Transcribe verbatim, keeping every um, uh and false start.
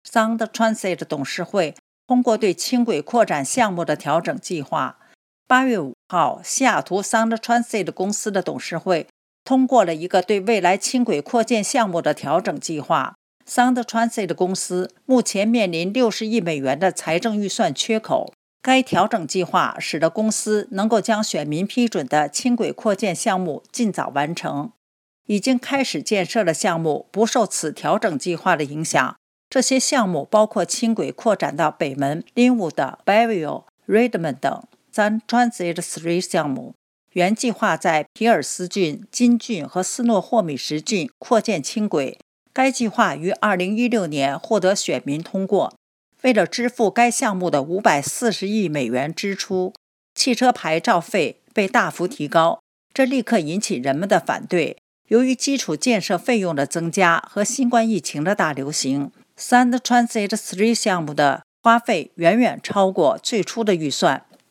Sound Transit 董事会通过对轻轨扩展项目的调整计划。八月五号，西雅图 Sound Transit 公司的董事会通过了一个对未来轻轨扩建项目的调整计划。Sound Transit 公司目前面临六十亿美元的财政预算缺口。该调整计划使得公司能够将选民批准的轻轨扩建项目尽早完成。已经开始建设的项目不受此调整计划的影响。这些项目包括轻轨扩展到北门、Linwood、Bearville、Redmond 等 Sound Transit 三项目。原计划在皮尔斯郡、金郡和斯诺霍米什郡扩建轻轨。该计划于二零一六年获得选民通过。为了支付该项目的五百四十亿美元支出，汽车牌照费被大幅提高，这立刻引起人们的反对。由于基础建设费用的增加和新冠疫情的大流行， Sound Transit 三项目的花费远远超过最初的预算。